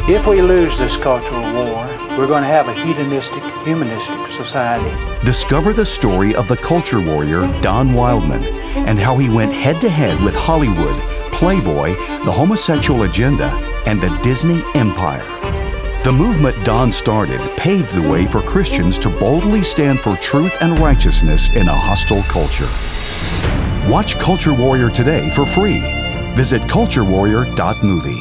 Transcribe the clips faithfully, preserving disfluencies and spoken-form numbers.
If we lose this cultural war, we're going to have a hedonistic, humanistic society. Discover the story of the culture warrior Don Wildman and how he went head-to-head with Hollywood, Playboy, the homosexual agenda, and the Disney empire. The movement Don started paved the way for Christians to boldly stand for truth and righteousness in a hostile culture. Watch Culture Warrior today for free. Visit culture warrior dot movie.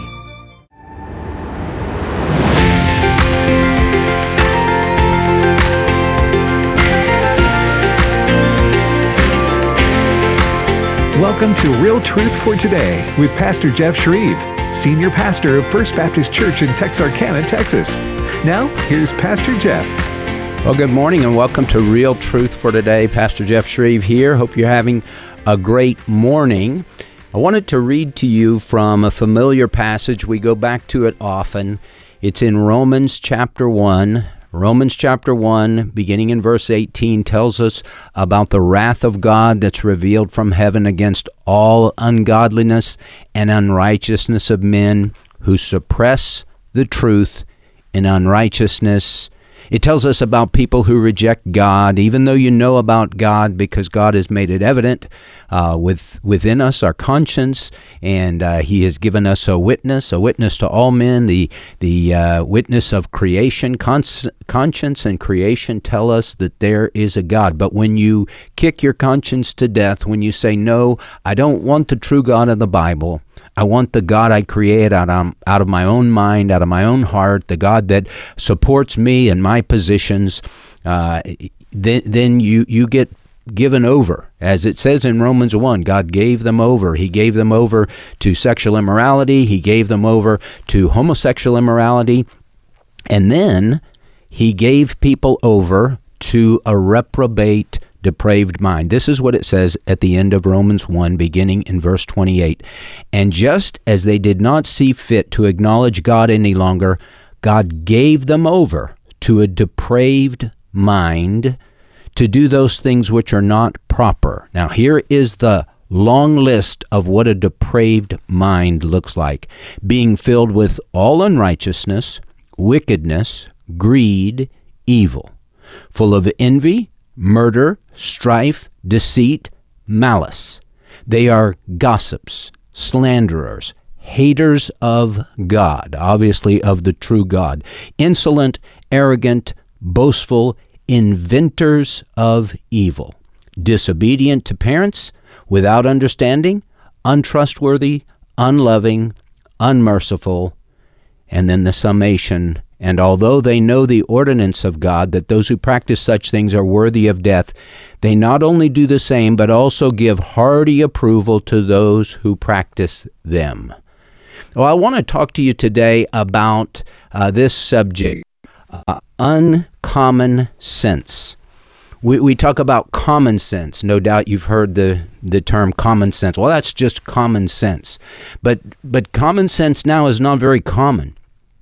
Welcome to Real Truth for Today with Pastor Jeff Shreve, Senior Pastor of First Baptist Church in Texarkana, Texas. Now, here's Pastor Jeff. Well, good morning and welcome to Real Truth for Today. Pastor Jeff Shreve here. Hope you're having a great morning. I wanted to read to you from a familiar passage. We go back to it often. It's in Romans chapter one. Romans chapter one, beginning in verse eighteen, tells us about the wrath of God that's revealed from heaven against all ungodliness and unrighteousness of men who suppress the truth in unrighteousness. It tells us about people who reject God, even though you know about God, because God has made it evident uh, with within us, our conscience, and uh, He has given us a witness, a witness to all men. The the uh, witness of creation, cons- conscience and creation tell us that there is a God. But when you kick your conscience to death, when you say, no, I don't want the true God of the Bible, I want the God I create out of, out of my own mind, out of my own heart, the God that supports me and my positions, uh, then, then you, you get given over. As it says in Romans one, God gave them over. He gave them over to sexual immorality. He gave them over to homosexual immorality. And then He gave people over to a reprobate depraved mind. This is what it says at the end of Romans one, beginning in verse twenty-eight. And just as they did not see fit to acknowledge God any longer, God gave them over to a depraved mind to do those things which are not proper. Now, here is the long list of what a depraved mind looks like. Being filled with all unrighteousness, wickedness, greed, evil, full of envy, murder, strife, deceit, malice. They are gossips, slanderers, haters of God, obviously of the true God, insolent, arrogant, boastful, inventors of evil, disobedient to parents, without understanding, untrustworthy, unloving, unmerciful, and then the summation. And although they know the ordinance of God, that those who practice such things are worthy of death, they not only do the same, but also give hearty approval to those who practice them. Well, I want to talk to you today about uh, this subject, uh, uncommon sense. We, we talk about common sense. No doubt you've heard the, the term common sense. Well, that's just common sense. But, but common sense now is not very common.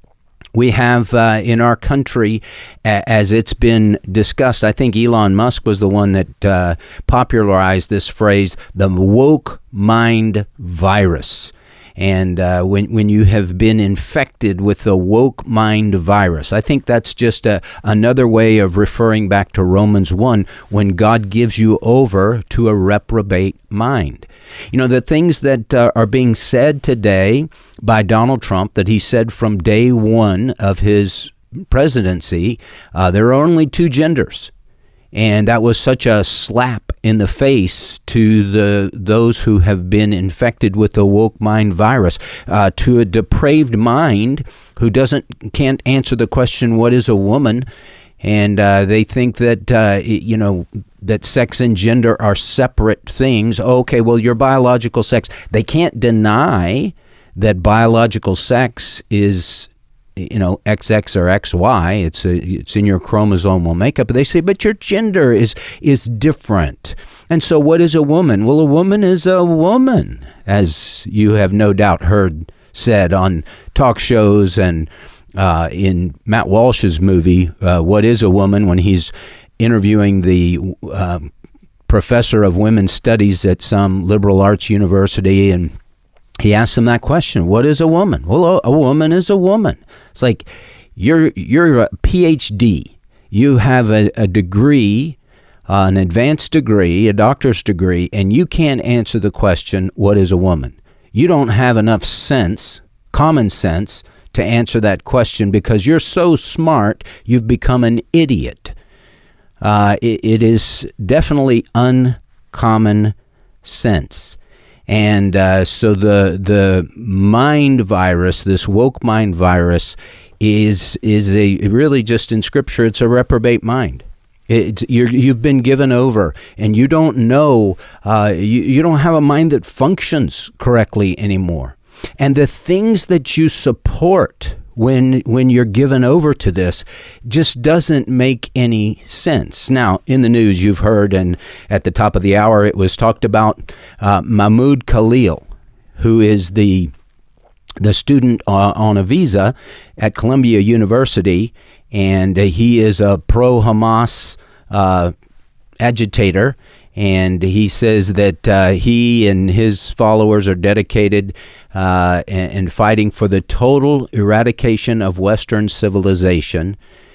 We have uh, in our country, a- as it's been discussed, I think Elon Musk was the one that uh, popularized this phrase, the woke mind virus. And uh, when when you have been infected with the woke mind virus, I think that's just a, another way of referring back to Romans one, when God gives you over to a reprobate mind. You know, the things that uh, are being said today by Donald Trump, that he said from day one of his presidency, uh, there are only two genders. And that was such a slap in the face to the those who have been infected with the woke mind virus, uh, to a depraved mind who doesn't can't answer the question, what is a woman? And uh, they think that, uh, you know, that sex and gender are separate things. Okay, well, your biological sex. They can't deny that biological sex is, you know, X X or X Y. It's a, it's in your chromosomal makeup. But they say, but your gender is is different. And so what is a woman? Well, a woman is a woman, as you have no doubt heard said on talk shows and uh, in Matt Walsh's movie, uh, What is a Woman?, when he's interviewing the uh, professor of women's studies at some liberal arts university, and he asks them that question, what is a woman? Well, a, a woman is a woman. It's like, you're, you're a P H D. You have a, a degree, uh, an advanced degree, a doctor's degree, and you can't answer the question, what is a woman? You don't have enough sense, common sense, to answer that question because you're so smart, you've become an idiot. Uh, it, it is definitely uncommon sense. And uh, so the the mind virus, this woke mind virus, is is a really just in Scripture, it's a reprobate mind. It's, you're, you've been given over, and you don't know, uh, you, you don't have a mind that functions correctly anymore. And the things that you support when when you're given over to this just doesn't make any sense. Now, in the news, you've heard, and at the top of the hour, it was talked about uh, Mahmoud Khalil, who is the the student uh, on a visa at Columbia University, and uh, he is a pro-Hamas uh, agitator. And he says that uh, he and his followers are dedicated uh, and, and fighting for the total eradication of Western civilization.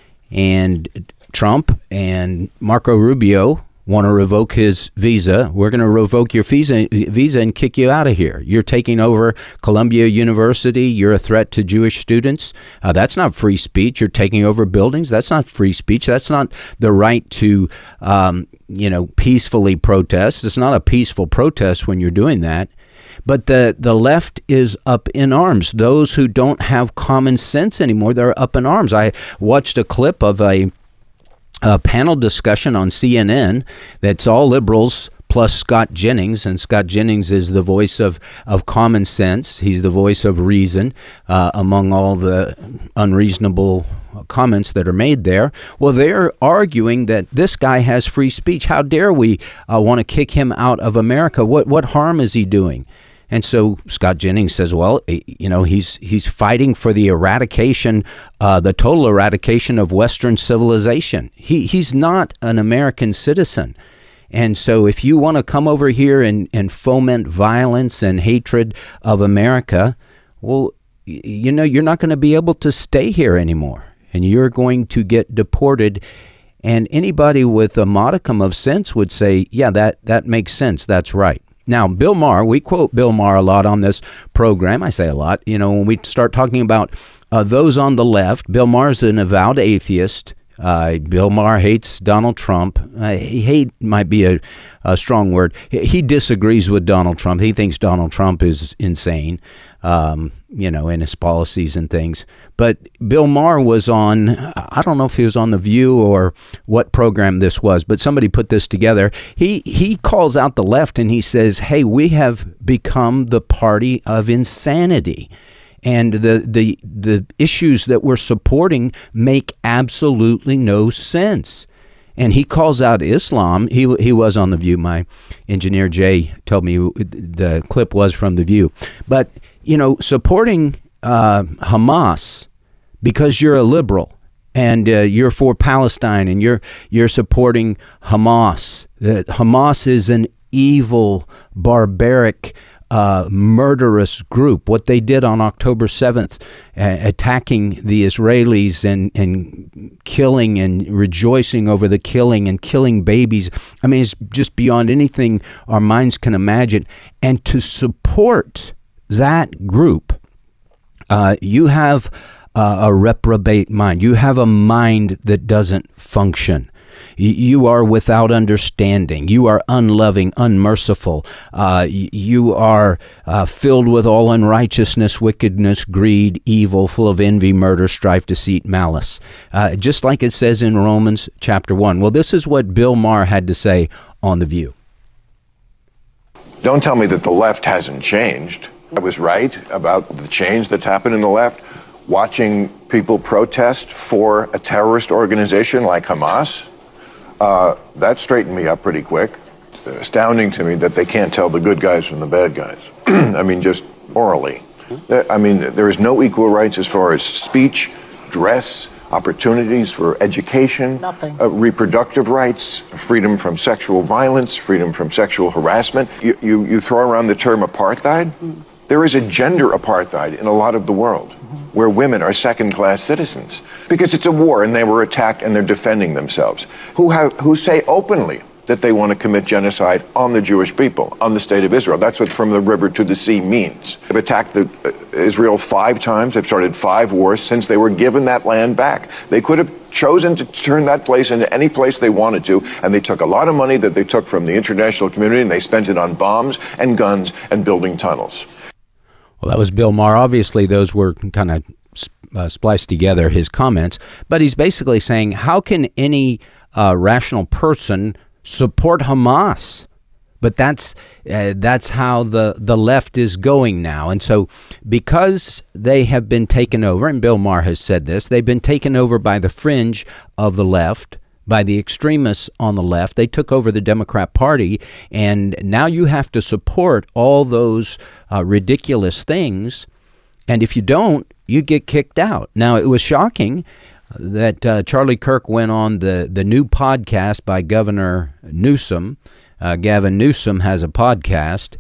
And Trump and Marco Rubio want to revoke his visa. We're going to revoke your visa, visa and kick you out of here. You're taking over Columbia University. You're a threat to Jewish students. Uh, that's not free speech. You're taking over buildings. That's not free speech. That's not the right to, um, you know, peacefully protest. It's not a peaceful protest when you're doing that. But the, the left is up in arms. Those who don't have common sense anymore, they're up in arms. I watched a clip of a a panel discussion on C N N that's all liberals plus Scott Jennings, and Scott Jennings is the voice of, of common sense. He's the voice of reason uh, among all the unreasonable comments that are made there. Well, they're arguing that this guy has free speech. How dare we uh, want to kick him out of America? What what harm is he doing? And so Scott Jennings says, well, you know, he's he's fighting for the eradication, uh, the total eradication of Western civilization. He he's not an American citizen. And so if you want to come over here and, and foment violence and hatred of America, well, you know, you're not going to be able to stay here anymore. And you're going to get deported. And anybody with a modicum of sense would say, yeah, that, that makes sense. That's right. Now, Bill Maher, we quote Bill Maher a lot on this program. I say a lot. You know, when we start talking about uh, those on the left, Bill Maher's an avowed atheist. Uh, Bill Maher hates Donald Trump. Uh, hate might be a, a strong word. He, he disagrees with Donald Trump. He thinks Donald Trump is insane, um, you know, in his policies and things. But Bill Maher was on, I don't know if he was on The View or what program this was, but somebody put this together. He, he calls out the left and he says, hey, we have become the party of insanity. And the, the the issues that we're supporting make absolutely no sense. And he calls out Islam. He he was on The View. My engineer, Jay, told me the clip was from The View. But, you know, supporting uh, Hamas because you're a liberal and uh, you're for Palestine and you're you're supporting Hamas. Uh, Hamas is an evil, barbaric Uh, murderous group. What they did on October seventh, uh, attacking the Israelis and, and killing and rejoicing over the killing and killing babies. I mean, it's just beyond anything our minds can imagine. And to support that group, uh, you have uh, a reprobate mind. You have a mind that doesn't function. You are without understanding. You are unloving, unmerciful. Uh, you are uh, filled with all unrighteousness, wickedness, greed, evil, full of envy, murder, strife, deceit, malice. Uh, just like it says in Romans chapter one. Well, this is what Bill Maher had to say on The View. Don't tell me that the left hasn't changed. I was right about the change that's happened in the left. Watching people protest for a terrorist organization like Hamas. Uh, that straightened me up pretty quick. It's astounding to me that they can't tell the good guys from the bad guys. I mean, just orally. I mean, there is no equal rights as far as speech, dress, opportunities for education, Nothing. Uh, reproductive rights, freedom from sexual violence, freedom from sexual harassment. You, you, you throw around the term apartheid. Mm. There is a gender apartheid in a lot of the world where women are second-class citizens because it's a war and they were attacked and they're defending themselves, who have who say openly that they want to commit genocide on the Jewish people, on the state of Israel. That's what from the river to the sea means. They've attacked the, uh, Israel five times. They've started five wars since they were given that land back. They could have chosen to turn that place into any place they wanted to, and they took a lot of money that they took from the international community and they spent it on bombs and guns and building tunnels. Well, that was Bill Maher. Obviously, those were kind of uh, spliced together, his comments. But he's basically saying, how can any uh, rational person support Hamas? But that's uh, that's how the, the left is going now. And so because they have been taken over, and Bill Maher has said this, they've been taken over by the fringe of the left, by the extremists on the left. They took over the Democrat Party, and now you have to support all those uh, ridiculous things. And if you don't, you get kicked out. Now, it was shocking that uh, Charlie Kirk went on the, the new podcast by Governor Newsom. Uh, Gavin Newsom has a podcast,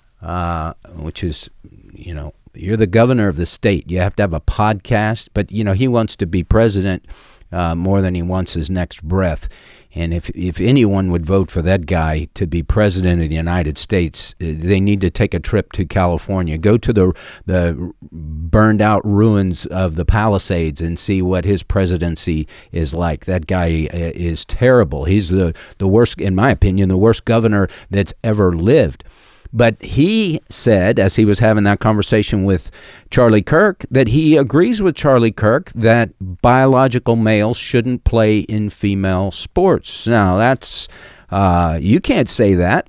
uh, which is, you know, you're the governor of the state. You have to have a podcast. But, you know, he wants to be president Uh, more than he wants his next breath. And if if anyone would vote for that guy to be president of the United States, they need to take a trip to California, go to the the burned out ruins of the Palisades and see what his presidency is like. That guy is terrible. He's the, the worst, in my opinion, the worst governor that's ever lived. But he said, as he was having that conversation with Charlie Kirk, that he agrees with Charlie Kirk that biological males shouldn't play in female sports. Now, that's, uh, you can't say that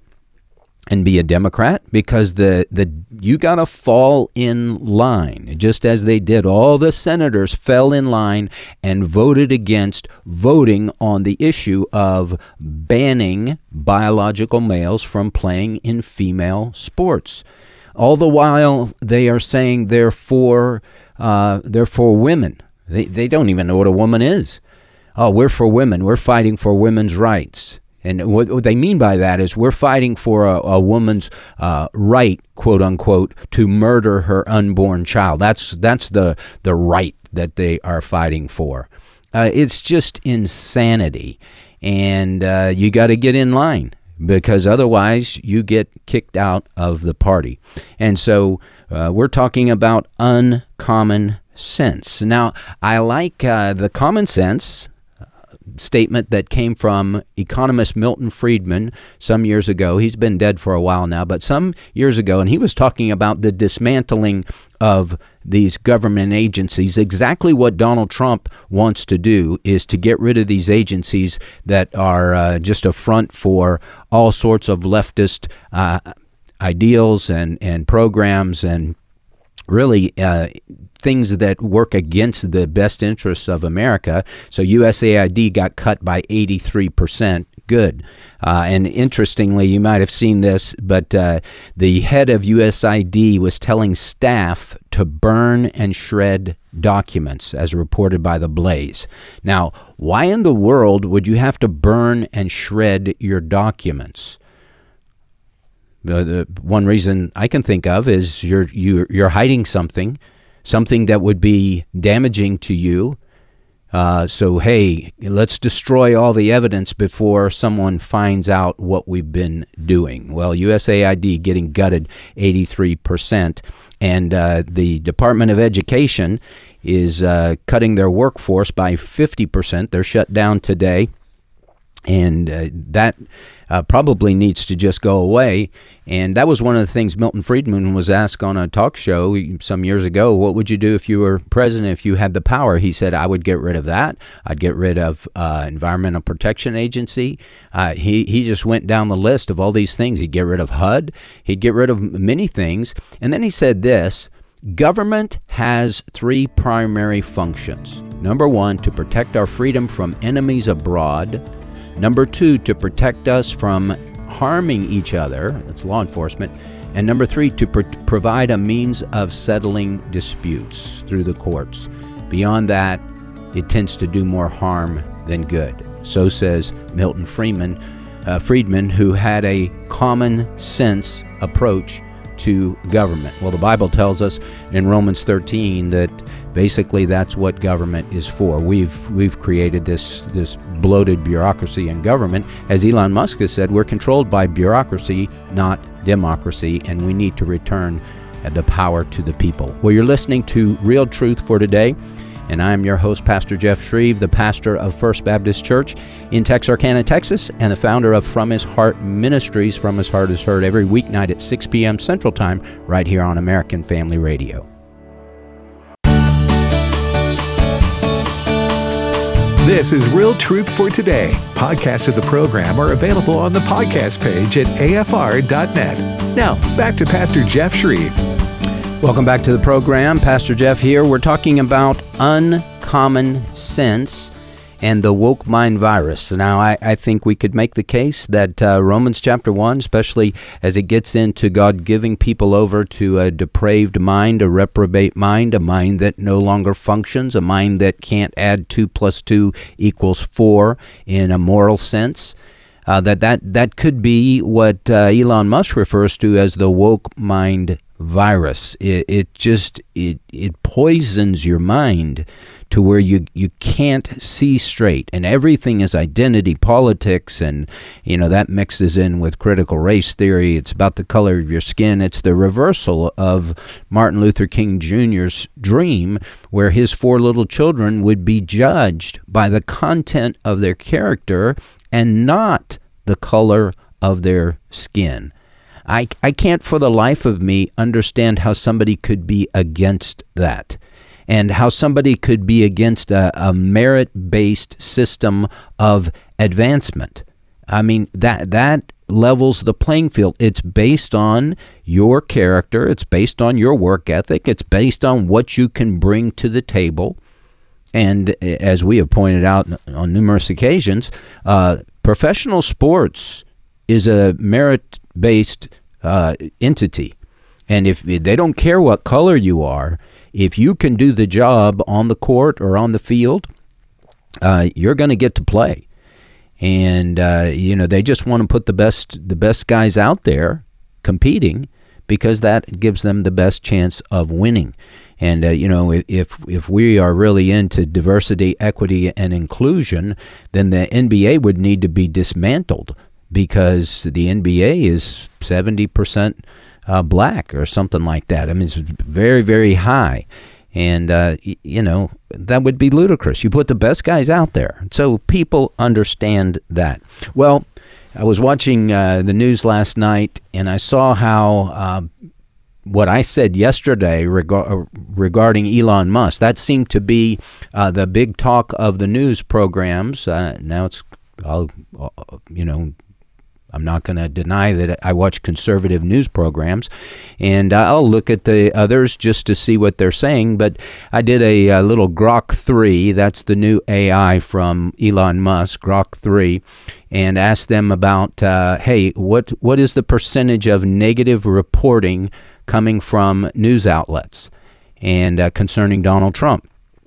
and be a Democrat, because the, the you got to fall in line, just as they did. All the senators fell in line and voted against voting on the issue of banning biological males from playing in female sports. All the while they are saying they're for, uh, they're for women. They, they don't even know what a woman is. Oh, we're for women. We're fighting for women's rights. And what, what they mean by that is we're fighting for a, a woman's uh, right, quote unquote, to murder her unborn child. That's that's the the right that they are fighting for. Uh, it's just insanity, and uh, you got to get in line, because otherwise you get kicked out of the party. And so uh, we're talking about uncommon sense. Now, I like uh, the common sense statement that came from economist Milton Friedman some years ago. He's been dead for a while now, but some years ago, and he was talking about the dismantling of these government agencies. Exactly what Donald Trump wants to do is to get rid of these agencies that are uh, just a front for all sorts of leftist uh, ideals and, and programs, and really uh, things that work against the best interests of America. So U S A I D got cut by eighty-three percent. Good. Uh, and interestingly, you might have seen this, but uh, the head of U S A I D was telling staff to burn and shred documents, as reported by The Blaze. Now, why in the world would you have to burn and shred your documents? The, the one reason I can think of is you're you're, you're hiding something, something that would be damaging to you. Uh, so, hey, let's destroy all the evidence before someone finds out what we've been doing. Well, U S A I D getting gutted eighty-three percent, and uh, the Department of Education is uh, cutting their workforce by fifty percent. They're shut down today. And uh, that uh, probably needs to just go away. And that was one of the things Milton Friedman was asked on a talk show some years ago. What would you do if you were president, if you had the power? He said, I would get rid of that. I'd get rid of uh, Environmental Protection Agency. Uh, he, he just went down the list of all these things. He'd get rid of H U D. He'd get rid of many things. And then he said this: government has three primary functions. Number one, to protect our freedom from enemies abroad. Number two, to protect us from harming each other. That's law enforcement. And number three, to pr- provide a means of settling disputes through the courts. Beyond that, it tends to do more harm than good. So says Milton Friedman, uh, Friedman, who had a common sense approach to government. Well, the Bible tells us in Romans thirteen that basically that's what government is for. We've we've created this this bloated bureaucracy in government. As Elon Musk has said, we're controlled by bureaucracy, not democracy, and we need to return the power to the people. Well, you're listening to Real Truth for Today, and I'm your host, Pastor Jeff Shreve, the pastor of First Baptist Church in Texarkana, Texas, and the founder of From His Heart Ministries. From His Heart is heard every weeknight at six p.m. Central Time right here on American Family Radio. This is Real Truth for Today. Podcasts of the program are available on the podcast page at A F R dot net. Now, back to Pastor Jeff Shreve. Welcome back to the program. Pastor Jeff here. We're talking about uncommon sense and the woke mind virus. Now, I, I think we could make the case that uh, Romans chapter one, especially as it gets into God giving people over to a depraved mind, a reprobate mind, a mind that no longer functions, a mind that can't add two plus two equals four in a moral sense, uh, that, that that could be what uh, Elon Musk refers to as the woke mind virus. It, it just, it, it poisons your mind to where you, you can't see straight, and everything is identity politics, and you know that mixes in with critical race theory. It's about the color of your skin. It's the reversal of Martin Luther King Junior's dream, where his four little children would be judged by the content of their character and not the color of their skin. I, I can't for the life of me understand how somebody could be against that, and how somebody could be against a, a merit-based system of advancement. I mean, that that levels the playing field. It's based on your character. It's based on your work ethic. It's based on what you can bring to the table. And as we have pointed out on numerous occasions, uh, professional sports is a merit-based uh, entity. And if they don't care what color you are, if you can do the job on the court or on the field, uh, you're going to get to play. And, uh, you know, they just want to put the best the best guys out there competing because that gives them the best chance of winning. And, uh, you know, if if we are really into diversity, equity, and inclusion, then the N B A would need to be dismantled because the N B A is seventy percent uh, black or something like that. I mean, it's very, very high. And, uh, y- you know, that would be ludicrous. You put the best guys out there. So people understand that. Well, I was watching uh, the news last night, and I saw how uh, what I said yesterday reg- regarding Elon Musk, that seemed to be uh, the big talk of the news programs. Uh, now it's, I'll, you know, I'm not going to deny that I watch conservative news programs, and I'll look at the others just to see what they're saying. But I did a, a little Grok three, that's the new A I from Elon Musk, Grok three, and asked them about, uh, hey, what what is the percentage of negative reporting coming from news outlets and uh, concerning Donald Trump?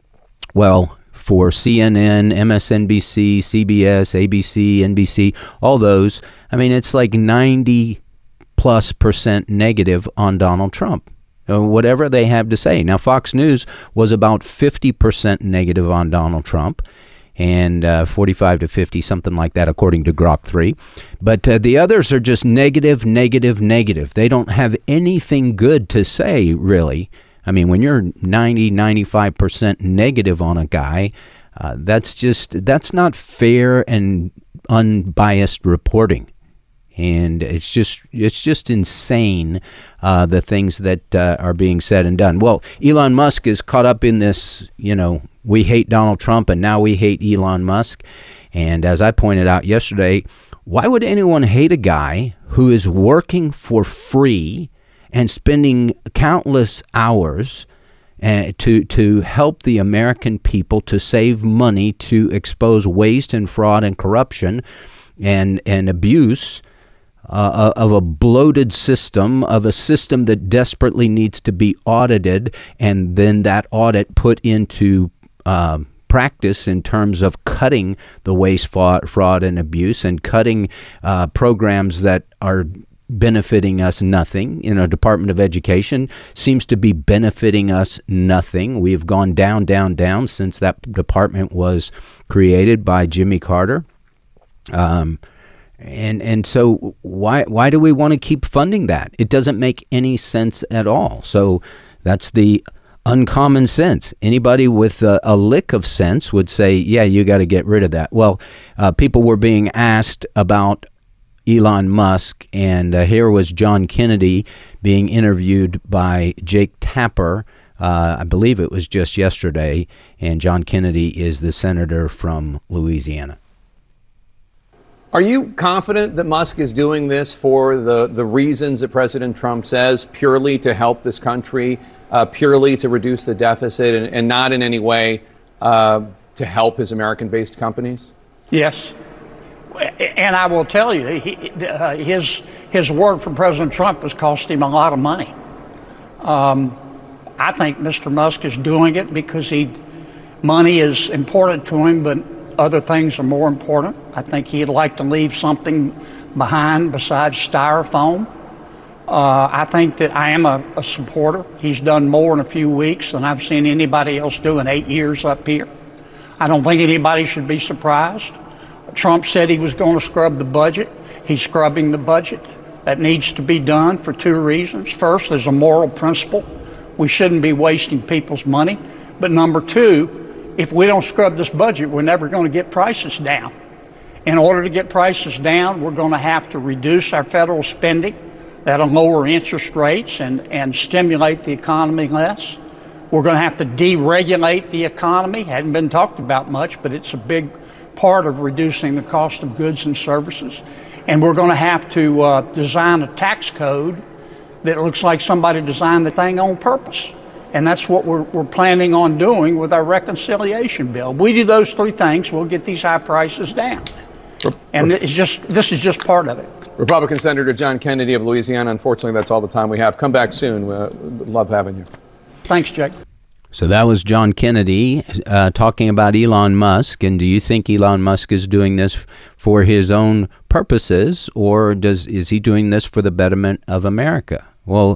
Well, for C N N, M S N B C, C B S, A B C, N B C, all those, I mean, it's like ninety plus percent negative on Donald Trump, uh, whatever they have to say. Now, Fox News was about fifty percent negative on Donald Trump, and uh, forty-five to fifty, something like that, according to Grok three. But uh, the others are just negative, negative, negative. They don't have anything good to say, really. I mean, when you're ninety, ninety-five percent negative on a guy, uh, that's just, that's not fair and unbiased reporting. And it's just, it's just insane, uh, the things that uh, are being said and done. Well, Elon Musk is caught up in this, you know, we hate Donald Trump and now we hate Elon Musk. And as I pointed out yesterday, why would anyone hate a guy who is working for free and spending countless hours uh, to to help the American people to save money, to expose waste and fraud and corruption and, and abuse uh, of a bloated system, of a system that desperately needs to be audited, and then that audit put into uh, practice in terms of cutting the waste, fraud, fraud and abuse, and cutting uh, programs that are benefiting us nothing. You know, Department of Education seems to be benefiting us nothing. We've gone down, down, down since that department was created by Jimmy Carter. Um, and and so why why do we want to keep funding that? It doesn't make any sense at all. So that's the uncommon sense. Anybody with a, a lick of sense would say, yeah, you got to get rid of that. Well, uh, people were being asked about Elon Musk, and uh, here was John Kennedy being interviewed by Jake Tapper. Uh, I believe it was just yesterday, and John Kennedy is the senator from Louisiana. Are you confident that Musk is doing this for the, the reasons that President Trump says, purely to help this country, uh, purely to reduce the deficit, and, and not in any way uh, to help his American-based companies? Yes. And I will tell you, he, uh, his, his word for President Trump has cost him a lot of money. Um, I think Mister Musk is doing it because he, money is important to him, but other things are more important. I think he'd like to leave something behind besides styrofoam. Uh, I think that I am a, a supporter. He's done more in a few weeks than I've seen anybody else do in eight years up here. I don't think anybody should be surprised. Trump said he was going to scrub the budget. He's scrubbing the budget. That needs to be done for two reasons. First, there's a moral principle. We shouldn't be wasting people's money. But number two, if we don't scrub this budget, we're never going to get prices down. In order to get prices down, we're going to have to reduce our federal spending. That'll lower interest rates and, and stimulate the economy less. We're going to have to deregulate the economy. Hadn't been talked about much, but it's a big part of reducing the cost of goods and services. And we're going to have to uh, design a tax code that looks like somebody designed the thing on purpose. And that's what we're, we're planning on doing with our reconciliation bill. If we do those three things, we'll get these high prices down. And it's just this is just part of it. Republican Senator John Kennedy of Louisiana. Unfortunately, that's all the time we have. Come back soon. Uh, love having you. Thanks, Jake. So that was John Kennedy uh, talking about Elon Musk. And do you think Elon Musk is doing this for his own purposes, or does is he doing this for the betterment of America? Well,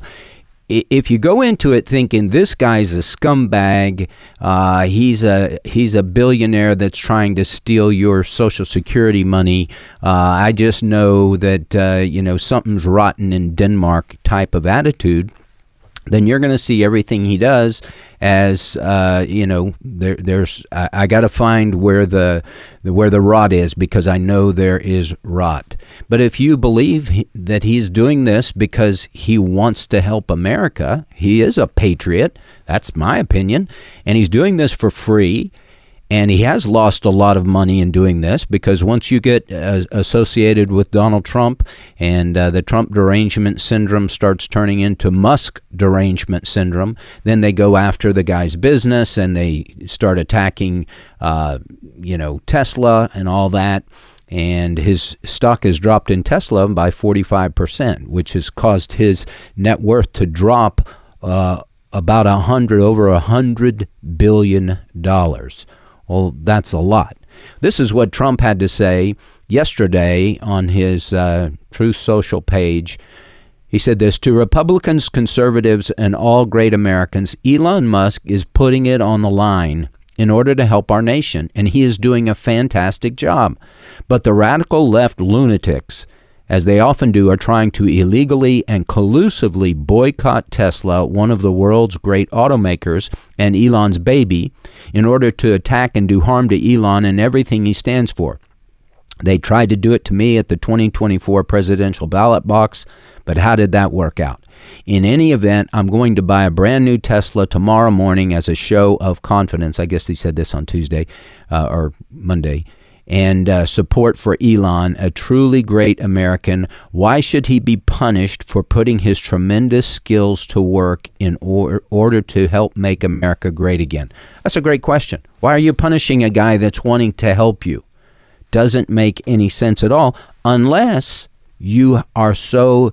if you go into it thinking this guy's a scumbag, uh, he's a he's a billionaire that's trying to steal your Social Security money, uh, I just know that uh, you know something's rotten in Denmark type of attitude, then you're going to see everything he does as uh, you know. There, there's I, I got to find where the where the rot is, because I know there is rot. But if you believe he, that he's doing this because he wants to help America, he is a patriot. That's my opinion, and he's doing this for free. And he has lost a lot of money in doing this, because once you get uh, associated with Donald Trump and uh, the Trump derangement syndrome starts turning into Musk derangement syndrome, then they go after the guy's business and they start attacking, uh, you know, Tesla and all that. And his stock has dropped in Tesla by forty-five percent, which has caused his net worth to drop uh, about a hundred over a hundred billion dollars. Well, that's a lot. This is what Trump had to say yesterday on his uh, Truth Social page. He said this: to Republicans, conservatives, and all great Americans, Elon Musk is putting it on the line in order to help our nation, and he is doing a fantastic job. But the radical left lunatics, as they often do, are trying to illegally and collusively boycott Tesla, one of the world's great automakers, and Elon's baby, in order to attack and do harm to Elon and everything he stands for. They tried to do it to me at the twenty twenty-four presidential ballot box, but how did that work out? In any event, I'm going to buy a brand new Tesla tomorrow morning as a show of confidence. I guess he said this on Tuesday uh, or Monday. And uh, support for Elon, a truly great American. Why should he be punished for putting his tremendous skills to work in or- order to help make America great again? That's a great question. Why are you punishing a guy that's wanting to help you? Doesn't make any sense at all, unless you are so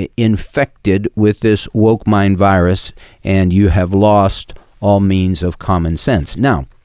infected with this woke mind virus and you have lost all means of common sense. Now,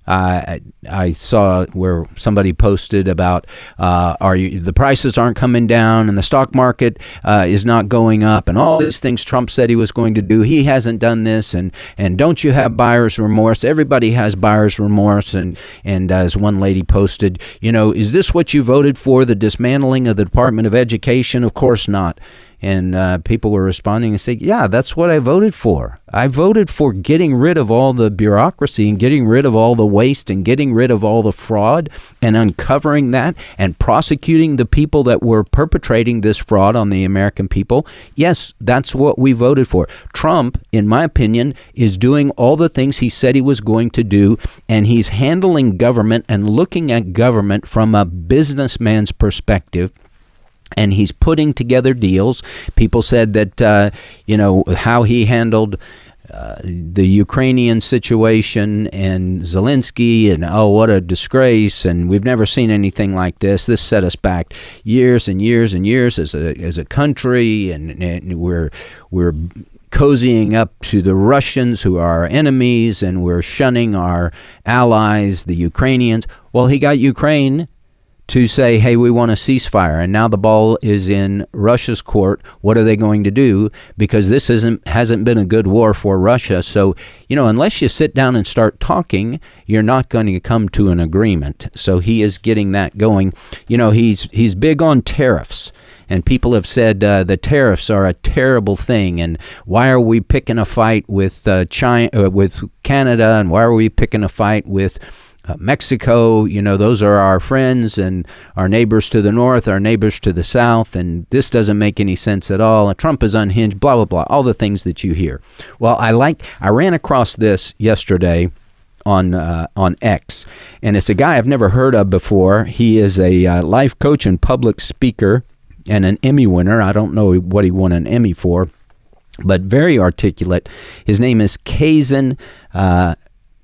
Uh, I, I saw where somebody posted about uh, are you, the prices aren't coming down and the stock market uh, is not going up and all these things Trump said he was going to do. He hasn't done this, and, and don't you have buyer's remorse? Everybody has buyer's remorse. And, and as one lady posted, you know, is this what you voted for, the dismantling of the Department of Education? Of course not. And uh, people were responding and saying, yeah, that's what I voted for. I voted for getting rid of all the bureaucracy and getting rid of all the waste and getting rid of all the fraud and uncovering that and prosecuting the people that were perpetrating this fraud on the American people. Yes, that's what we voted for. Trump, in my opinion, is doing all the things he said he was going to do, and he's handling government and looking at government from a businessman's perspective. And he's putting together deals. People said that, uh, you know, how he handled uh, the Ukrainian situation and Zelensky, and oh, what a disgrace. And we've never seen anything like this. This set us back years and years and years as a as a country. And, and we're we're cozying up to the Russians, who are our enemies, and we're shunning our allies, the Ukrainians. Well, he got Ukraine to say, hey, we want a ceasefire. And now the ball is in Russia's court. What are they going to do? Because this isn't hasn't been a good war for Russia. So, you know, unless you sit down and start talking, you're not going to come to an agreement. So he is getting that going. You know, he's he's big on tariffs. And people have said uh, the tariffs are a terrible thing. And why are we picking a fight with uh, China, uh, with Canada? And why are we picking a fight with Uh, Mexico? You know, those are our friends and our neighbors to the north, our neighbors to the south, and this doesn't make any sense at all. And Trump is unhinged, blah, blah, blah, all the things that you hear. Well, I like, I ran across this yesterday on uh, on X, and it's a guy I've never heard of before. He is a uh, life coach and public speaker and an Emmy winner. I don't know what he won an Emmy for, but very articulate. His name is Kazan uh,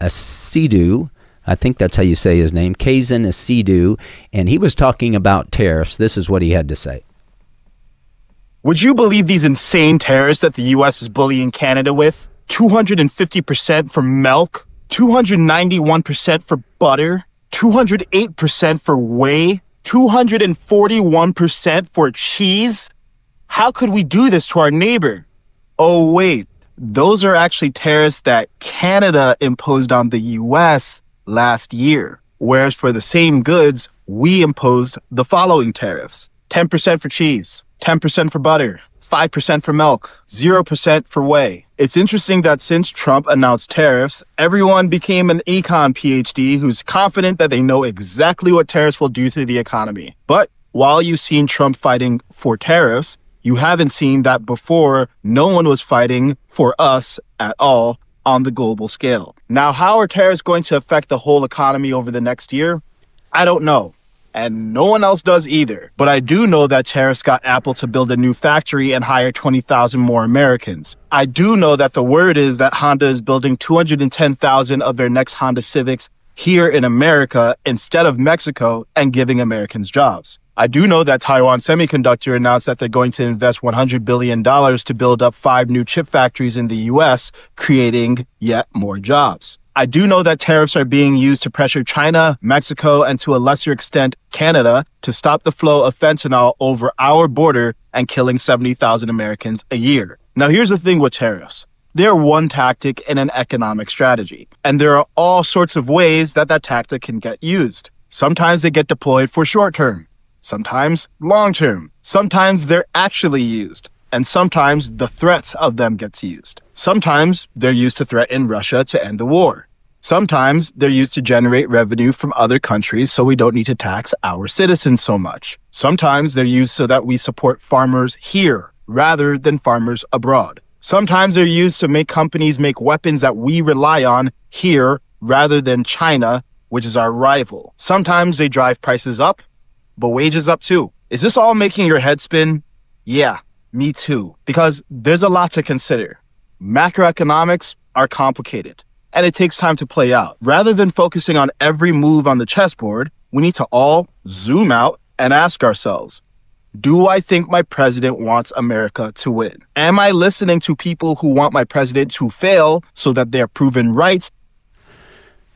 Asiedu. I think that's how you say his name, Kazan Asiedu, and he was talking about tariffs. This is what he had to say. Would you believe these insane tariffs that the U S is bullying Canada with? two hundred fifty percent for milk, two hundred ninety-one percent for butter, two hundred eight percent for whey, two hundred forty-one percent for cheese? How could we do this to our neighbor? Oh, wait, those are actually tariffs that Canada imposed on the U S last year, whereas for the same goods, we imposed the following tariffs: ten percent for cheese, ten percent for butter, five percent for milk, zero percent for whey. It's interesting that since Trump announced tariffs, everyone became an econ PhD who's confident that they know exactly what tariffs will do to the economy. But while you've seen Trump fighting for tariffs, you haven't seen that before no one was fighting for us at all on the global scale. Now, how are tariffs going to affect the whole economy over the next year? I don't know. And no one else does either. But I do know that tariffs got Apple to build a new factory and hire twenty thousand more Americans. I do know that the word is that Honda is building two hundred ten thousand of their next Honda Civics here in America instead of Mexico, and giving Americans jobs. I do know that Taiwan Semiconductor announced that they're going to invest one hundred billion dollars to build up five new chip factories in the U S, creating yet more jobs. I do know that tariffs are being used to pressure China, Mexico, and to a lesser extent, Canada, to stop the flow of fentanyl over our border and killing seventy thousand Americans a year. Now, here's the thing with tariffs. They're one tactic in an economic strategy, and there are all sorts of ways that that tactic can get used. Sometimes they get deployed for short term. Sometimes long-term. Sometimes they're actually used. And sometimes the threat of them gets used. Sometimes they're used to threaten Russia to end the war. Sometimes they're used to generate revenue from other countries so we don't need to tax our citizens so much. Sometimes they're used so that we support farmers here rather than farmers abroad. Sometimes they're used to make companies make weapons that we rely on here rather than China, which is our rival. Sometimes they drive prices up, but wages up too. Is this all making your head spin? Yeah, me too. Because there's a lot to consider. Macroeconomics are complicated, and it takes time to play out. Rather than focusing on every move on the chessboard, we need to all zoom out and ask ourselves, do I think my president wants America to win? Am I listening to people who want my president to fail so that they're proven right?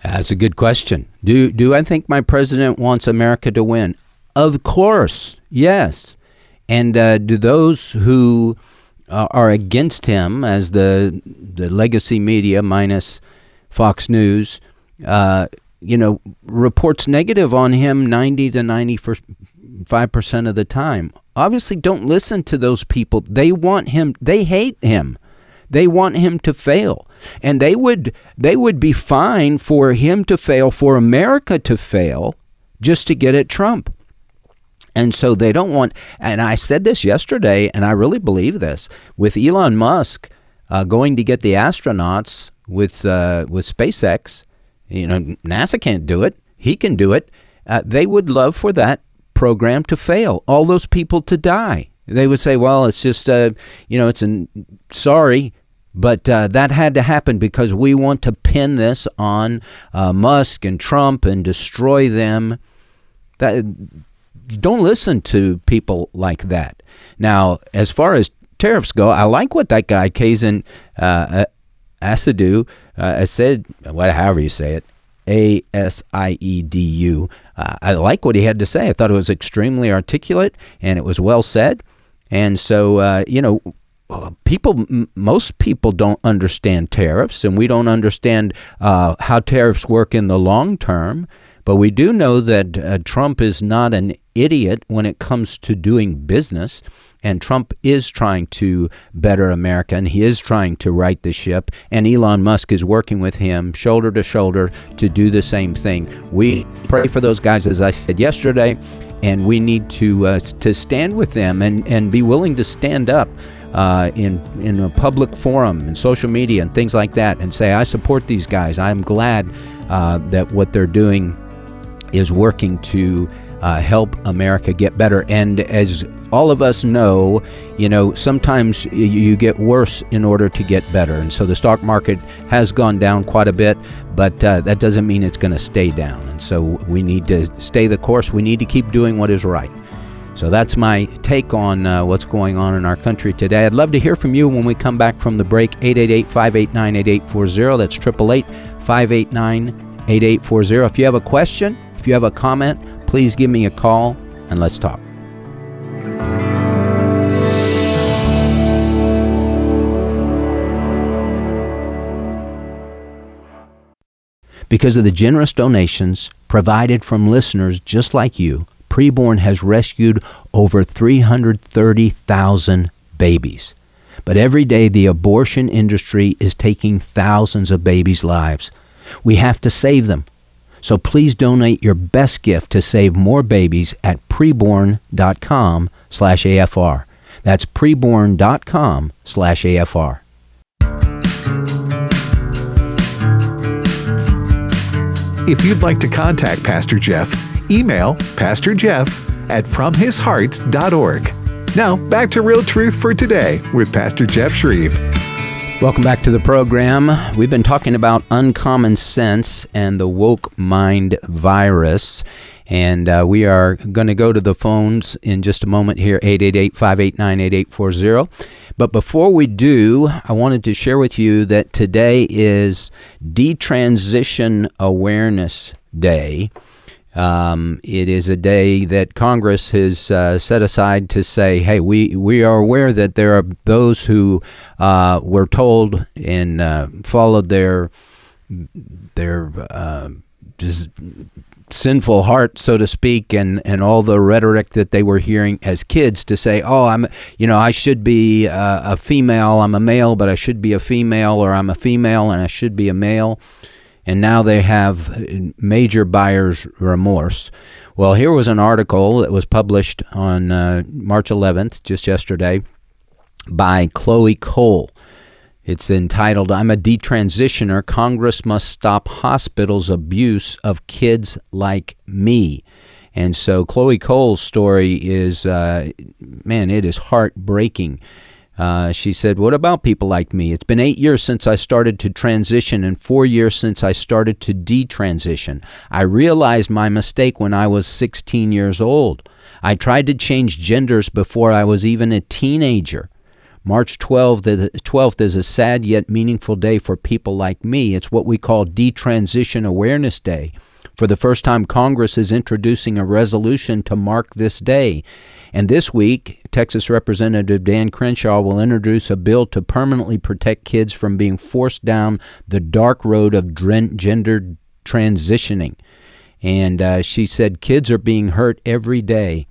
That's a good question. Do do I think my president wants America to win? Of course, yes. And uh, do those who uh, are against him, as the the legacy media minus Fox News, uh, you know, reports negative on him ninety to ninety-five percent of the time? Obviously, don't listen to those people. They want him. They hate him. They want him to fail. And they would they would be fine for him to fail, for America to fail, just to get at Trump. And so they don't want, and I said this yesterday, and I really believe this, with Elon Musk uh, going to get the astronauts with uh, with SpaceX, you know, NASA can't do it. He can do it. Uh, they would love for that program to fail, all those people to die. They would say, well, it's just, uh, you know, it's an, sorry, but uh, that had to happen because we want to pin this on uh, Musk and Trump and destroy them. That, don't listen to people like that. Now, as far as tariffs go, I like what that guy, Kazan uh, Asidu, uh, said, however you say it, A S I E D U. Uh, I like what he had to say. I thought it was extremely articulate and it was well said. And so, uh, you know, people, m- most people don't understand tariffs, and we don't understand uh, how tariffs work in the long term. But we do know that uh, Trump is not an idiot when it comes to doing business. And Trump is trying to better America, and he is trying to right the ship. And Elon Musk is working with him shoulder to shoulder to do the same thing. We pray for those guys, as I said yesterday, and we need to uh, to stand with them and, and be willing to stand up uh, in in a public forum and social media and things like that, and say, I support these guys. I'm glad uh, that what they're doing is working to Uh, help America get better. And as all of us know, you know, sometimes you get worse in order to get better. And so the stock market has gone down quite a bit, but uh, that doesn't mean it's going to stay down. And so we need to stay the course. We need to keep doing what is right. So that's my take on uh, what's going on in our country today. I'd love to hear from you when we come back from the break. eight eight eight, five eight nine, eight eight four zero. That's eight eight eight, five eight nine, eight eight four zero. If you have a question, if you have a comment, please give me a call and let's talk. Because of the generous donations provided from listeners just like you, Preborn has rescued over three hundred thirty thousand babies. But every day the abortion industry is taking thousands of babies' lives. We have to save them. So please donate your best gift to save more babies at preborn.com slash AFR. That's preborn.com slash AFR. If you'd like to contact Pastor Jeff, email pastor jeff at from his heart dot org. Now, back to Real Truth for Today with Pastor Jeff Shreve. Welcome back to the program. We've been talking about uncommon sense and the woke mind virus. And uh, we are going to go to the phones in just a moment here, eight eight eight, five eight nine, eight eight four zero. But before we do, I wanted to share with you that today is Detransition Awareness Day. Um, it is a day that Congress has uh, set aside to say, hey, we, we are aware that there are those who uh, were told and uh, followed their their uh, just sinful heart, so to speak, and, and all the rhetoric that they were hearing as kids to say, oh, I'm, you know, I should be a, a female, I'm a male, but I should be a female, or I'm a female and I should be a male. And now they have major buyer's remorse. Well, here was an article that was published on uh, March eleventh, just yesterday, by Chloe Cole. It's entitled, I'm a Detransitioner. Congress Must Stop Hospitals' Abuse of Kids Like Me. And so Chloe Cole's story is, uh, man, it is heartbreaking. Uh, she said, what about people like me? It's been eight years since I started to transition and four years since I started to detransition. I realized my mistake when I was sixteen years old. I tried to change genders before I was even a teenager. March twelfth, twelfth is a sad yet meaningful day for people like me. It's what we call Detransition Awareness Day. For the first time, Congress is introducing a resolution to mark this day. And this week, Texas Representative Dan Crenshaw will introduce a bill to permanently protect kids from being forced down the dark road of gender transitioning. And uh, she said kids are being hurt every day.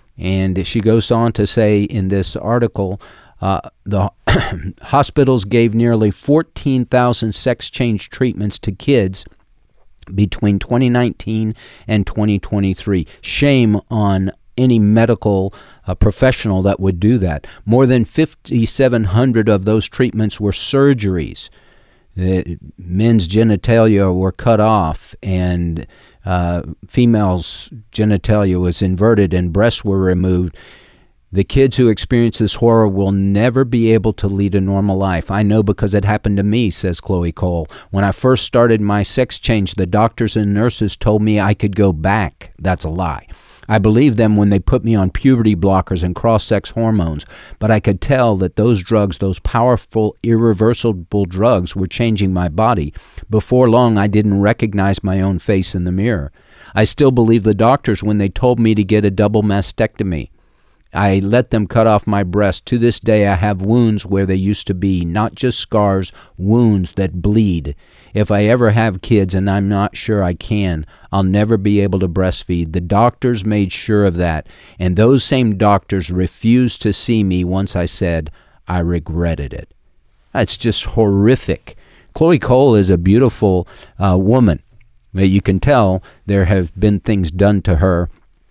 And she goes on to say in this article, uh, the hospitals gave nearly fourteen thousand sex change treatments to kids between twenty nineteen and twenty twenty-three. Shame on any medical uh, professional that would do that. More than fifty-seven hundred of those treatments were surgeries. The men's genitalia were cut off, and uh, females' genitalia was inverted, and breasts were removed. The kids who experience this horror will never be able to lead a normal life. I know because it happened to me, says Chloe Cole. When I first started my sex change, the doctors and nurses told me I could go back. That's a lie. I believed them when they put me on puberty blockers and cross-sex hormones, but I could tell that those drugs, those powerful, irreversible drugs, were changing my body. Before long, I didn't recognize my own face in the mirror. I still believe the doctors when they told me to get a double mastectomy. I let them cut off my breast. To this day, I have wounds where they used to be, not just scars, wounds that bleed. If I ever have kids, and I'm not sure I can, I'll never be able to breastfeed. The doctors made sure of that, and those same doctors refused to see me once I said I regretted it. That's just horrific. Chloe Cole is a beautiful uh, woman. You can tell there have been things done to her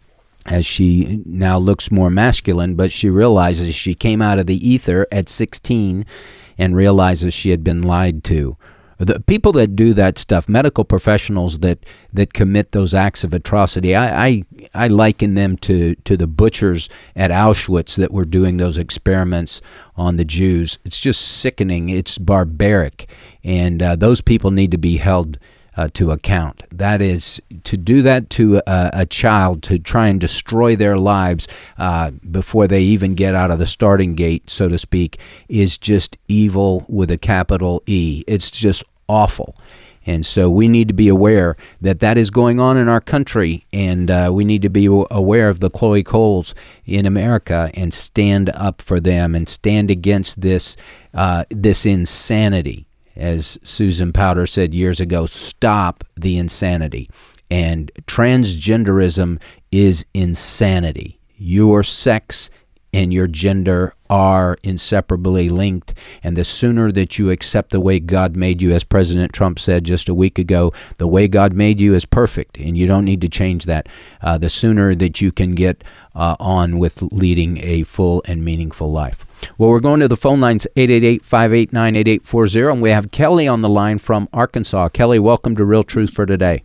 as she now looks more masculine, but she realizes she came out of the ether at sixteen and realizes she had been lied to. The people that do that stuff, medical professionals that, that commit those acts of atrocity, I, I I liken them to, to the butchers at Auschwitz that were doing those experiments on the Jews. It's just sickening. It's barbaric. And uh, those people need to be held Uh, to account. That is, to do that to a, a child, to try and destroy their lives uh, before they even get out of the starting gate, so to speak, is just evil with a capital E. It's just awful. And so we need to be aware that that is going on in our country, and uh, we need to be aware of the Chloe Coles in America and stand up for them and stand against this uh, this insanity. As Susan Powter said years ago, stop the insanity. And transgenderism is insanity. Your sex and your gender are inseparably linked. And the sooner that you accept the way God made you, as President Trump said just a week ago, the way God made you is perfect, and you don't need to change that. Uh, the sooner that you can get uh, on with leading a full and meaningful life. Well, we're going to the phone lines, eight eight eight, five eight nine, eight eight four zero, and we have Kelly on the line from Arkansas. Kelly, welcome to Real Truth for Today.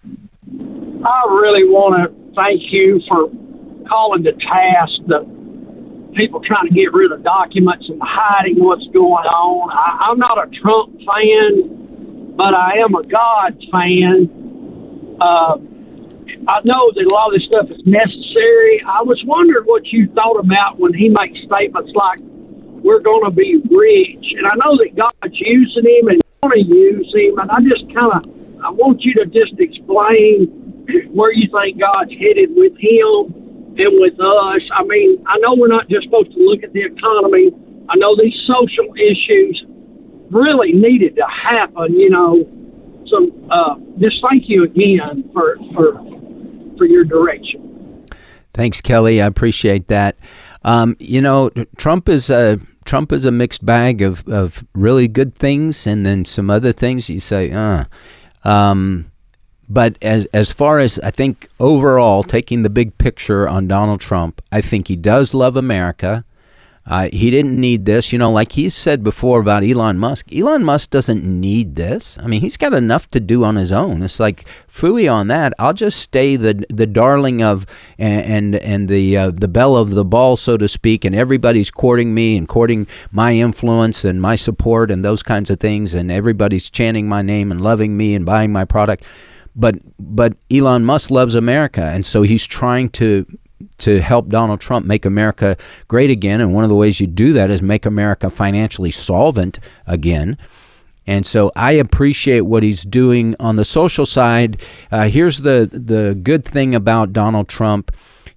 I really want to thank you for calling to task the people trying to get rid of documents and hiding what's going on. I, I'm not a Trump fan, but I am a God fan. Uh, I know that a lot of this stuff is necessary. I was wondering what you thought about when he makes statements like, we're going to be rich. And I know that God's using him and going to use him. And I just kind of, I want you to just explain where you think God's headed with him and with us. I mean, I know we're not just supposed to look at the economy. I know these social issues really needed to happen, you know. So uh, just thank you again for for for your direction. Thanks, Kelly. I appreciate that. Um, you know, Trump is a Trump is a mixed bag of, of really good things and then some other things you say, uh. Um, but as as far as I think overall, taking the big picture on Donald Trump, I think he does love America. Uh, he didn't need this, you know, like he said before about Elon Musk. Elon Musk doesn't need this. I mean, he's got enough to do on his own. It's like, phooey on that. I'll just stay the the darling of and and, and the uh, the belle of the ball, so to speak, and everybody's courting me and courting my influence and my support and those kinds of things, and everybody's chanting my name and loving me and buying my product. But but Elon Musk loves America, and so he's trying to to help Donald Trump make America great again. And one of the ways you do that is make America financially solvent again. And so I appreciate what he's doing on the social side. Uh, here's the the good thing about Donald Trump.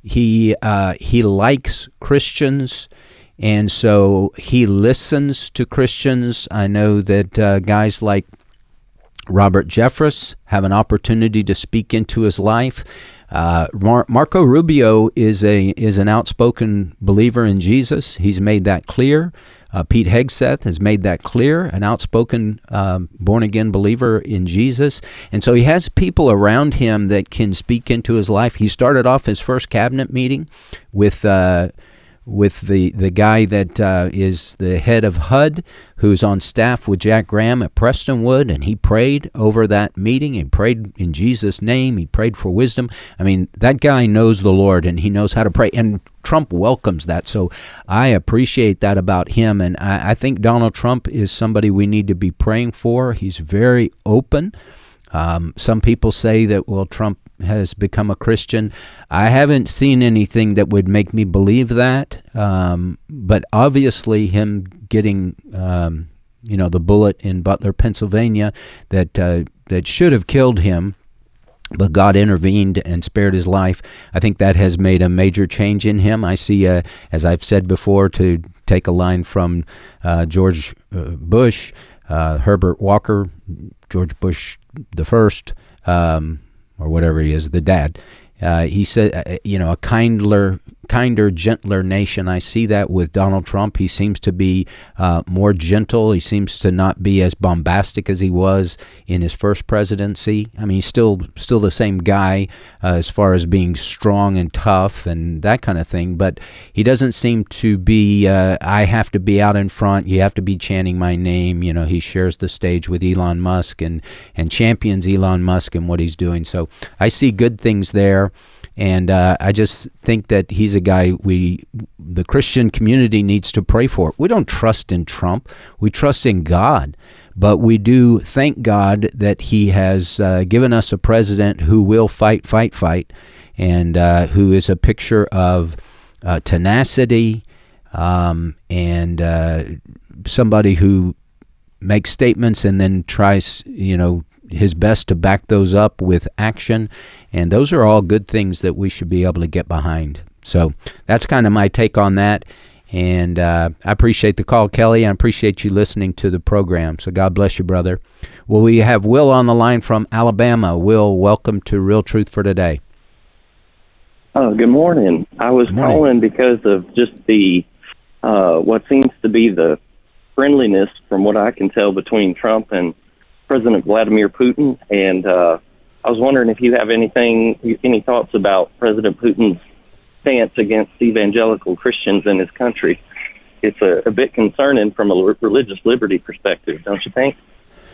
He uh, he likes Christians, and so he listens to Christians. I know that uh, guys like Robert Jeffress have an opportunity to speak into his life. Uh, Mar- Marco Rubio is a is an outspoken believer in Jesus. He's made that clear. Uh, Pete Hegseth has made that clear, an outspoken um, born-again believer in Jesus. And so he has people around him that can speak into his life. He started off his first cabinet meeting with uh, with the, the guy that uh, is the head of H U D, who's on staff with Jack Graham at Prestonwood, and he prayed over that meeting. He prayed in Jesus' name. He prayed for wisdom. I mean, that guy knows the Lord, and he knows how to pray, and Trump welcomes that. So I appreciate that about him, and I, I think Donald Trump is somebody we need to be praying for. He's very open. Um, some people say that, well, Trump has become a Christian. I haven't seen anything that would make me believe that. Um, but obviously him getting, um, you know, the bullet in Butler, Pennsylvania that uh, that should have killed him, but God intervened and spared his life. I think that has made a major change in him. I see, uh, as I've said before, to take a line from uh, George uh, Bush, uh, Herbert Walker, George Bush the first, um, or whatever he is, the dad. Uh, he said, uh, you know, a kindler, kinder, gentler nation. I see that with Donald Trump. He seems to be uh, more gentle. He seems to not be as bombastic as he was in his first presidency. I mean, he's still still the same guy uh, as far as being strong and tough and that kind of thing. But he doesn't seem to be, uh, I have to be out in front. You have to be chanting my name. You know, he shares the stage with Elon Musk and, and champions Elon Musk and what he's doing. So I see good things there. And uh, I just think that he's a guy we, the Christian community needs to pray for. We don't trust in Trump. We trust in God. But we do thank God that he has uh, given us a president who will fight, fight, fight, and uh, who is a picture of uh, tenacity um, and uh, somebody who makes statements and then tries, you know, his best to back those up with action. And those are all good things that we should be able to get behind. So that's kind of my take on that. And uh, I appreciate the call, Kelly. I appreciate you listening to the program. So God bless you, brother. Well, we have Will on the line from Alabama. Will, welcome to Real Truth for Today. Oh, good morning. I was morning. calling because of just the uh, what seems to be the friendliness, from what I can tell, between Trump and President Vladimir Putin. And uh, I was wondering if you have anything, any thoughts about President Putin's stance against evangelical Christians in his country. It's a, a bit concerning from a religious liberty perspective, don't you think?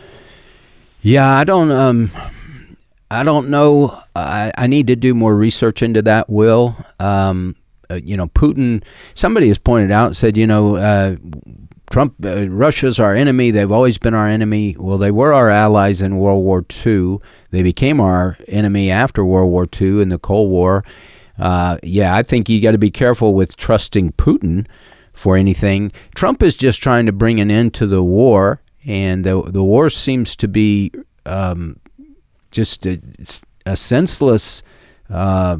Yeah, I don't. Um, I don't know. I, I need to do more research into that. Will, um, uh, you know, Putin. Somebody has pointed out, said, you know, uh, Trump, uh, Russia's our enemy. They've always been our enemy. Well, they were our allies in World War Two. They became our enemy after World War Two in the Cold War. Uh, yeah, I think you got to be careful with trusting Putin for anything. Trump is just trying to bring an end to the war, and the the war seems to be um, just a, a senseless, uh,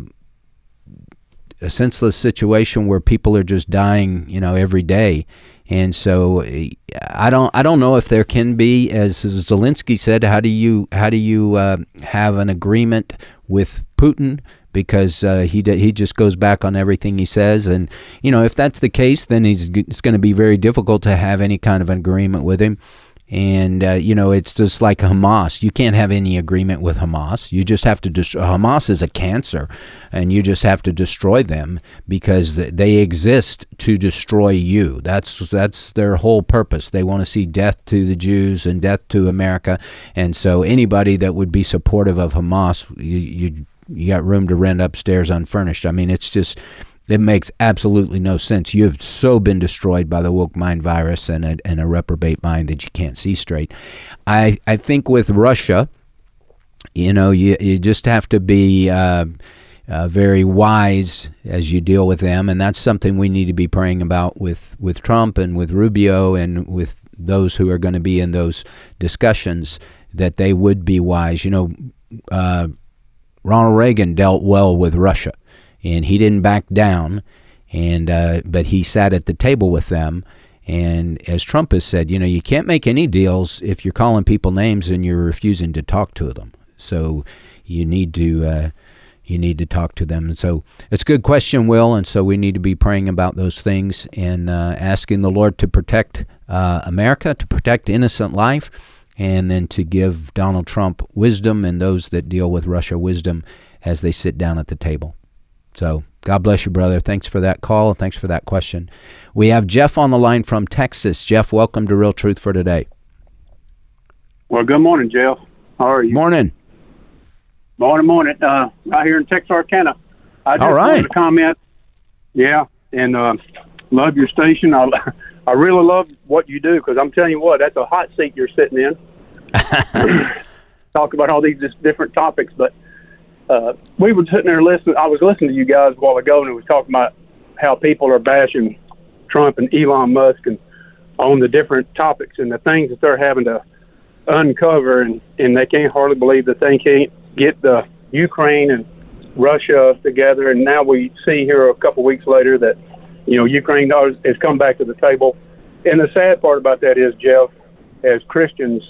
a senseless situation where people are just dying, you know, every day. And so I don't I don't know if there can be, as Zelensky said, how do you how do you uh, have an agreement with Putin? Because uh, he he just goes back on everything he says. And, you know, if that's the case, then he's, it's going to be very difficult to have any kind of an agreement with him. And, uh, you know, it's just like Hamas. You can't have any agreement with Hamas. You just have to destroy. Hamas is a cancer, and you just have to destroy them because they exist to destroy you. That's that's their whole purpose. They want to see death to the Jews and death to America. And so anybody that would be supportive of Hamas, you, you, you got room to rent upstairs unfurnished. I mean, it's just... It makes absolutely no sense. You've so been destroyed by the woke mind virus and a, and a reprobate mind that you can't see straight. I, I think with Russia, you know, you, you just have to be uh, uh, very wise as you deal with them, and that's something we need to be praying about with, with Trump and with Rubio and with those who are going to be in those discussions, that they would be wise. You know, uh, Ronald Reagan dealt well with Russia, and he didn't back down, and uh, but he sat at the table with them. And as Trump has said, you know, you can't make any deals if you're calling people names and you're refusing to talk to them. So you need to uh, you need to talk to them. And so it's a good question, Will. And so we need to be praying about those things and uh, asking the Lord to protect uh, America, to protect innocent life, and then to give Donald Trump wisdom and those that deal with Russia wisdom as they sit down at the table. So God bless you, brother. Thanks for that call. Thanks for that question. We have Jeff on the line from Texas. Jeff, welcome to Real Truth for Today. Well, good morning, Jeff. How are you? Morning. Morning, morning. Uh, right here in Texarkana. I just All right. wanted to comment. Yeah, and uh, love your station. I, I really love what you do, because I'm telling you what, that's a hot seat you're sitting in. Talk about all these just different topics, but Uh, we were sitting there listening. I was listening to you guys a while ago, and it was talking about how people are bashing Trump and Elon Musk and on the different topics and the things that they're having to uncover, and, and they can't hardly believe that they can't get the Ukraine and Russia together. And now we see here a couple weeks later that, you know, Ukraine has come back to the table. And the sad part about that is, Jeff, as Christians,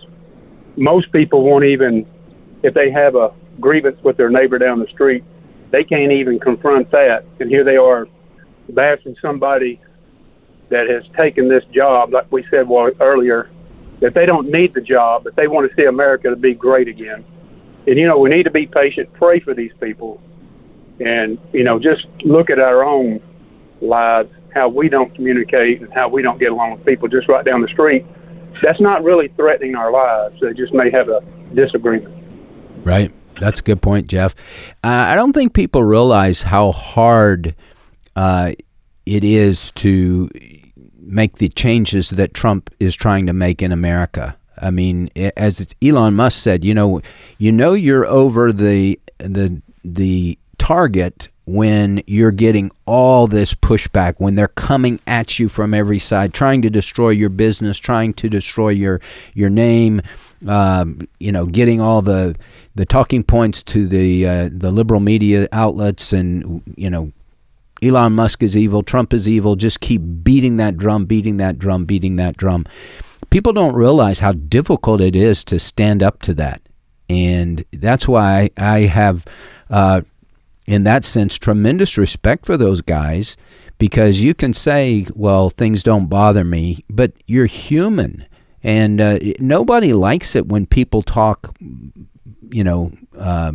most people won't even, if they have a grievance with their neighbor down the street, they can't even confront that. And here they are bashing somebody that has taken this job, like we said well, earlier, that they don't need the job, but they want to see America to be great again. And, you know, we need to be patient, pray for these people, and, you know, just look at our own lives, how we don't communicate and how we don't get along with people just right down the street. That's not really threatening our lives. They just may have a disagreement. Right. That's a good point, Jeff. Uh, I don't think people realize how hard uh, it is to make the changes that Trump is trying to make in America. I mean, as Elon Musk said, you know, you know you're over the the the target when you're getting all this pushback, when they're coming at you from every side, trying to destroy your business, trying to destroy your your name. Um, you know, getting all the the talking points to the uh, the liberal media outlets, and you know, Elon Musk is evil, Trump is evil. Just keep beating that drum, beating that drum, beating that drum. People don't realize how difficult it is to stand up to that, and that's why I have, uh, in that sense, tremendous respect for those guys, because you can say, "Well, things don't bother me," but you're human. And uh, nobody likes it when people talk, you know, uh,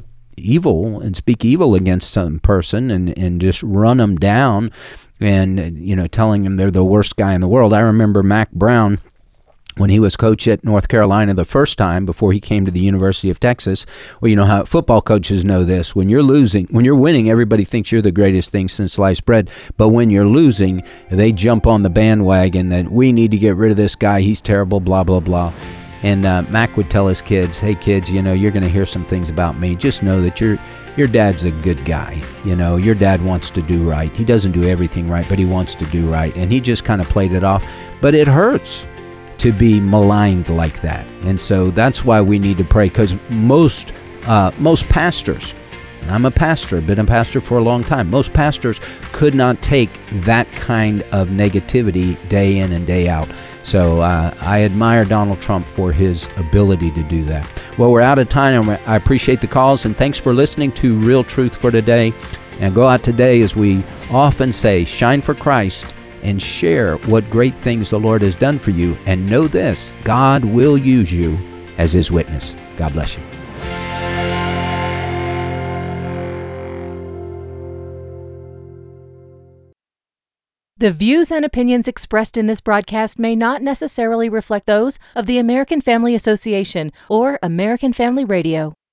evil and speak evil against some person and, and just run them down and, you know, telling them they're the worst guy in the world. I remember Mac Brown, when he was coach at North Carolina the first time before he came to the University of Texas. Well, you know how football coaches know this. When you're losing, when you're winning, everybody thinks you're the greatest thing since sliced bread. But when you're losing, they jump on the bandwagon that we need to get rid of this guy. He's terrible, blah, blah, blah. And uh, Mac would tell his kids, hey, kids, you know, you're going to hear some things about me. Just know that your your dad's a good guy. You know, your dad wants to do right. He doesn't do everything right, but he wants to do right. And he just kind of played it off. But it hurts to be maligned like that. And so that's why we need to pray, because most uh, most pastors, and I'm a pastor, been a pastor for a long time, most pastors could not take that kind of negativity day in and day out. So uh, I admire Donald Trump for his ability to do that. Well, we're out of time, and I appreciate the calls, and thanks for listening to Real Truth for Today. And go out today, as we often say, shine for Christ, and share what great things the Lord has done for you. And know this, God will use you as his witness. God bless you. The views and opinions expressed in this broadcast may not necessarily reflect those of the American Family Association or American Family Radio.